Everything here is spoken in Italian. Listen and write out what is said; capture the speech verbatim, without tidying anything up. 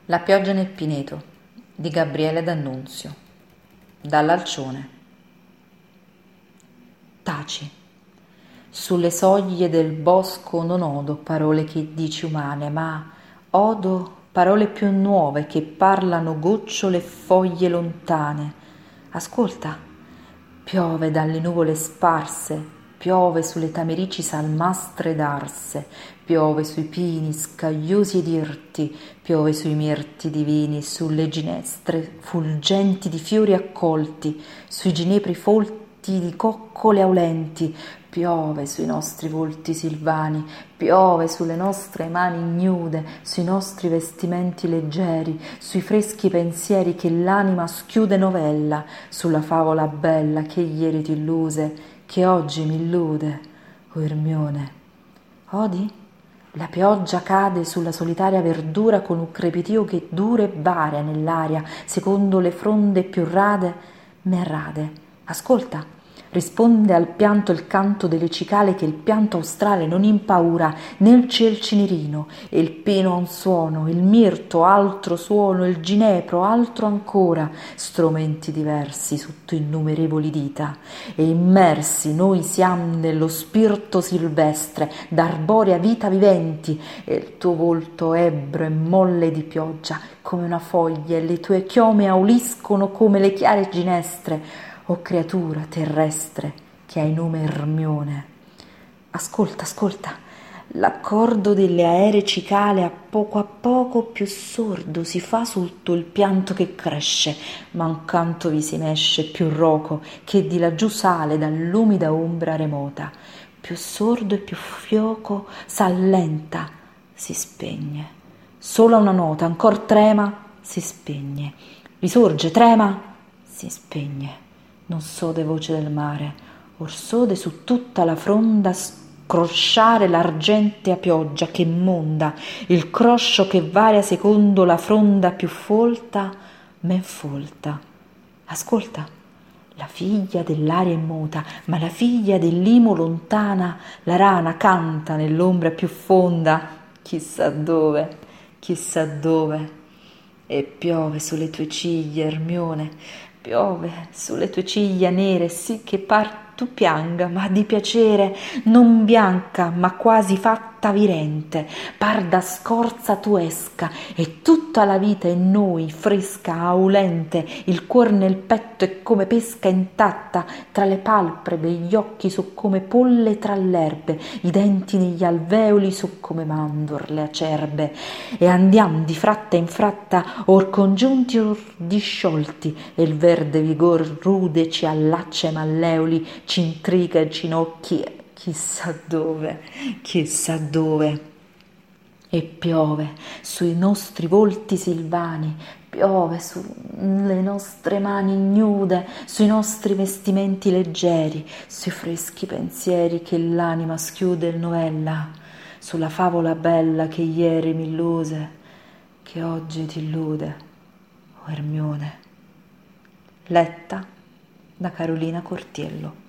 La pioggia nel pineto di Gabriele D'Annunzio. Dall'Alcione. Taci. Sulle soglie del bosco non odo parole che dici umane, ma odo parole più nuove che parlano gocciole e foglie lontane. Ascolta, piove dalle nuvole sparse, piove sulle tamerici salmastre d'arse, piove sui pini scagliosi ed irti, piove sui mirti divini, sulle ginestre fulgenti di fiori accolti, sui ginepri folti di coccole aulenti, piove sui nostri volti silvani, piove sulle nostre mani ignude, sui nostri vestimenti leggeri, sui freschi pensieri che l'anima schiude novella, sulla favola bella che ieri ti illuse, che oggi mi illude, o Ermione. Odi? La pioggia cade sulla solitaria verdura con un crepitio che dura e varia nell'aria, secondo le fronde più rade, me rade. Ascolta! Risponde al pianto il canto delle cicale che il pianto australe non impaura, né il celcinirino, e il pino ha un suono, il mirto altro suono, il ginepro altro ancora, strumenti diversi sotto innumerevoli dita, e immersi noi siamo nello spirito silvestre, d'arborea vita viventi, e il tuo volto ebbro e molle di pioggia come una foglia, e le tue chiome auliscono come le chiare ginestre. O creatura terrestre che hai nome Ermione. Ascolta, ascolta, l'accordo delle aeree cicale a poco a poco più sordo si fa sotto il pianto che cresce, ma un canto vi si mesce più roco che di laggiù sale dall'umida ombra remota, più sordo e più fioco s'allenta, si spegne. Sola una nota ancor trema, si spegne, risorge, trema, si spegne. Non sode voce del mare, or sode su tutta la fronda scrosciare l'argentea pioggia che monda, il croscio che varia secondo la fronda più folta, men folta. Ascolta, la figlia dell'aria è muta, ma la figlia dell'imo lontana, la rana canta nell'ombra più fonda, chissà dove, chissà dove. E piove sulle tue ciglia, Ermione, piove sulle tue ciglia nere, sì che par tu pianga, ma di piacere, non bianca, ma quasi fatta virente, par da scorza tu esca, e tutta la vita in noi, fresca, aulente, il cuor nel petto è come pesca intatta, tra le palpebre gli occhi so come polle tra l'erbe, i denti negli alveoli so come mandorle acerbe, e andiam di fratta in fratta, or congiunti or disciolti, e il verde vigor rude ci allaccia i malleoli, ci intriga i ginocchi, chissà dove, chissà dove. E piove sui nostri volti silvani, piove sulle nostre mani ignude, sui nostri vestimenti leggeri, sui freschi pensieri che l'anima schiude il novella, sulla favola bella che ieri mi illuse, che oggi ti illude, o Ermione. Letta da Carolina Cortiello.